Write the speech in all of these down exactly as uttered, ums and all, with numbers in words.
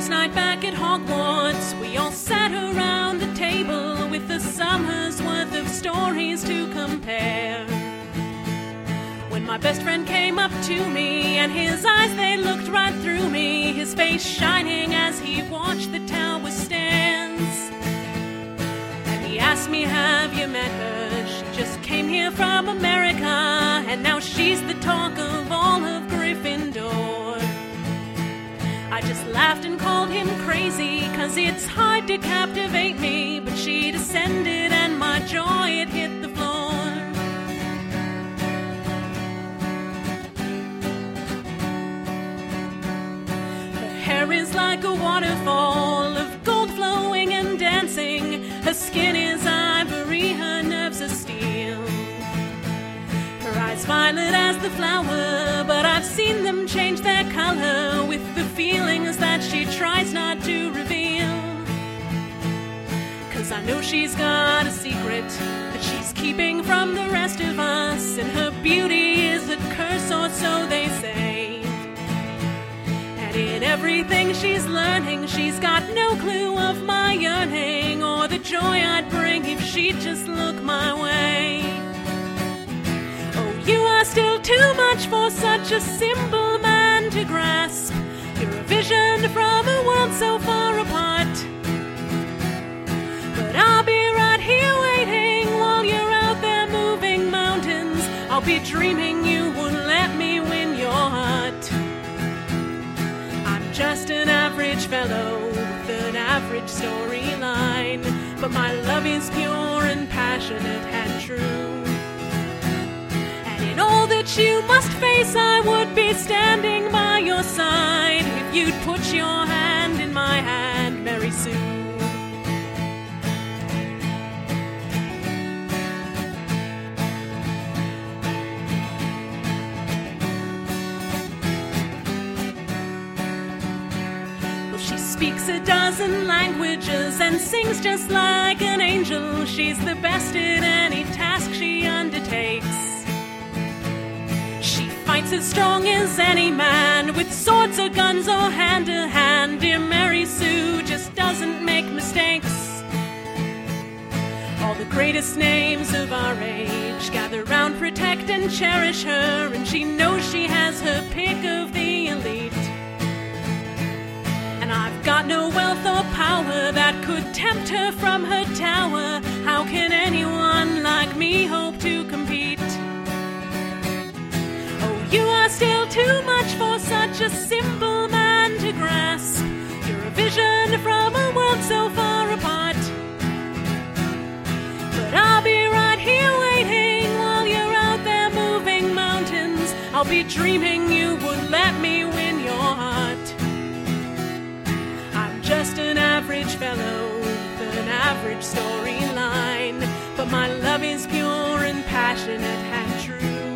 night back at Hogwarts, we all sat around the table with a summer's worth of stories to compare. When my best friend came up to me, and his eyes, they looked right through me, his face shining as he watched the tower stands. And he asked me, have you met her? She just came here from America, and now she's the talk of all of Gryffindor. I just laughed and called him crazy, 'cause it's hard to captivate me, but she descended and my joy, it hit the floor. Her hair is like a waterfall of gold flowing and dancing. Her skin is ivory, her nerves are steel. Her eyes violet as the flower, but I've seen them change their color with the feelings that she tries not to reveal. 'Cause I know she's got a secret that she's keeping from the rest of us, and her beauty is a curse, or so they say. And in everything she's learning, she's got no clue of my yearning, or the joy I'd bring if she'd just look my way. You are still too much for such a simple man to grasp. You're a vision from a world so far apart. But I'll be right here waiting while you're out there moving mountains. I'll be dreaming you would let me win your heart. I'm just an average fellow with an average storyline, but my love is pure and passionate and true. All that you must face, I would be standing by your side if you'd put your hand in my hand, Mary Sue. Well, she speaks a dozen languages and sings just like an angel. She's the best at any task she undertakes. Fights as strong as any man, with swords or guns or hand to hand. Dear Mary Sue just doesn't make mistakes. All the greatest names of our age gather round, protect and cherish her, and she knows she has her pick of the elite. And I've got no wealth or power that could tempt her from her tower. How can anyone like me hope to compete? You are still too much for such a simple man to grasp. You're a vision from a world so far apart. But I'll be right here waiting while you're out there moving mountains. I'll be dreaming you would let me win your heart. I'm just an average fellow with an average storyline, but my love is pure and passionate and true.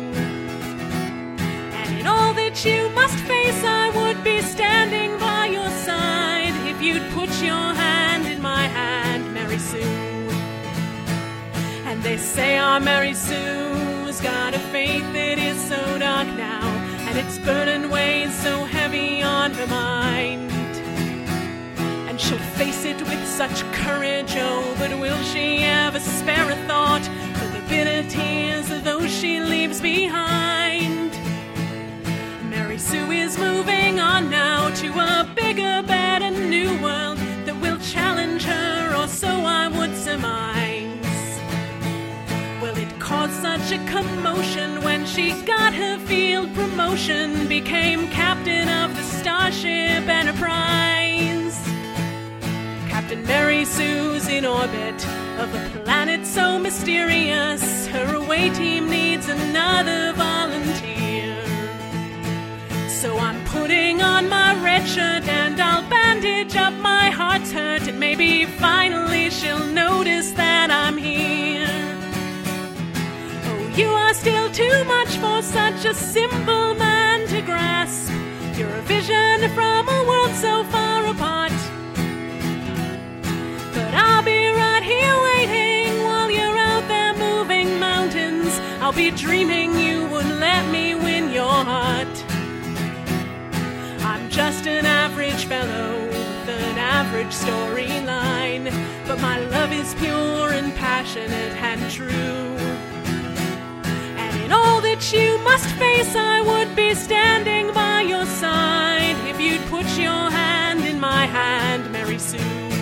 All that you must face, I would be standing by your side if you'd put your hand in my hand, Mary Sue. And they say our Mary Sue's got a faith that is so dark now, and its burden weighs so heavy on her mind. And she'll face it with such courage, oh, but will she ever spare a thought for the bitter tears of those she leaves behind? Mary Sue is moving on now to a bigger, better new world that will challenge her, or so I would surmise. Well, it caused such a commotion when she got her field promotion, became captain of the Starship Enterprise. Captain Mary Sue's in orbit of a planet so mysterious, her away team needs another volunteer. So I'm putting on my red shirt and I'll bandage up my heart's hurt, and maybe finally she'll notice that I'm here. Oh, you are still too much for such a simple man to grasp. You're a vision from a world so far apart. But I'll be right here waiting while you're out there moving mountains. I'll be dreaming you would let me win your heart. I'm just an average fellow with average storyline. But my love is pure and passionate and true. And in all that you must face, I would be standing by your side if you'd put your hand in my hand, Mary Sue.